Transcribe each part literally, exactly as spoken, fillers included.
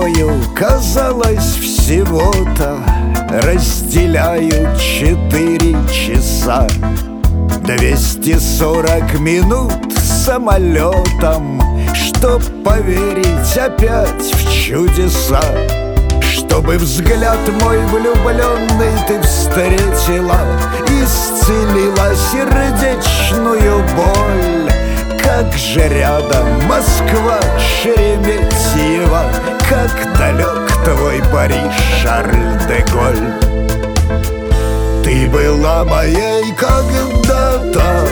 тобою, казалось, всего-то разделяют четыре часа. Двести сорок минут самолетом, чтоб поверить опять в чудеса. Чтобы взгляд мой влюбленный ты встретила, исцелила сердечную боль. Как же рядом Москва, Шереметьево, как далек твой Париж, Шарль-де-Голь. Ты была моей когда-то,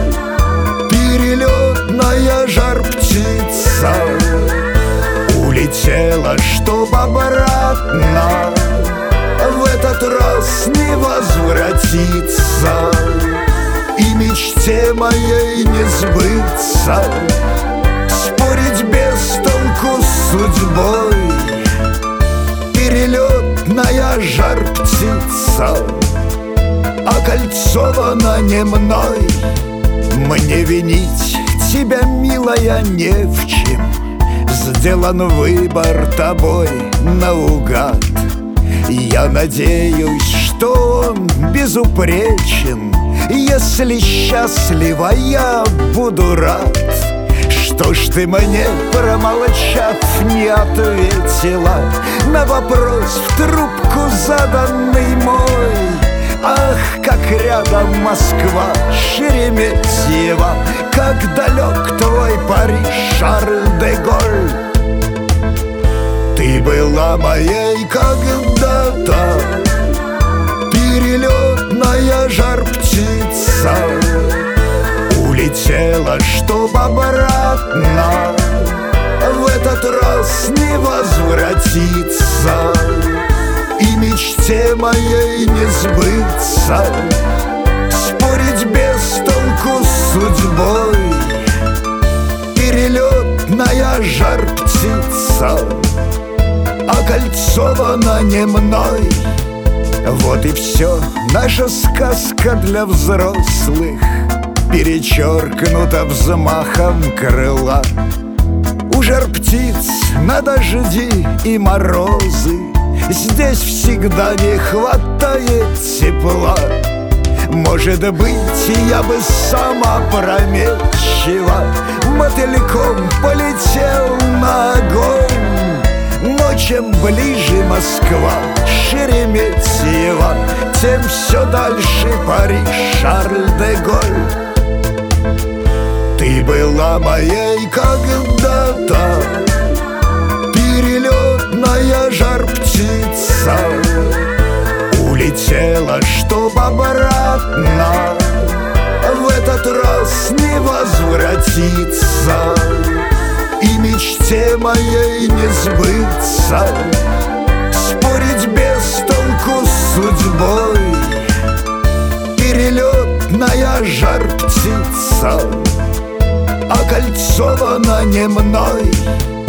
перелетная жар-птица. Улетела, чтоб обратно в этот раз не возвратиться. И мечте моей не сбыться, спорить без толку с судьбой. Перелетная жар-птица, окольцована не мной. Мне винить тебя, милая, не в чем. Сделан выбор тобой наугад. Я надеюсь, что он безупречен. Если счастлива, я буду рад. Что ж ты мне, промолчав, не ответила на вопрос в трубку заданный мой? Ах, как рядом Москва, Шереметьево, как далек твой Париж, Шарль-де-Голь. Ты была моей когда-то, перелетная жар-птица. Улетела, чтоб обратно в этот раз не возвратиться. И мечте моей не сбыться, спорить без толку с судьбой. Перелетная жар-птица, окольцована не мной. Вот и все, наша сказка для взрослых перечеркнута взмахом крыла. У жар-птиц на дожди и морозы здесь всегда не хватает тепла. Может быть, я бы сама опрометчиво мотыльком полетел на огонь. Но чем ближе Москва, Шереметьево, тем все дальше Париж, Шарль-де-Голь. Ты была моей когда-то, перелетная жар-птица. Улетела, чтоб обратно в этот раз не возвратиться. И мечте моей не сбыться, спорить без толку с судьбой. Перелетная жар-птица, окольцована не мной.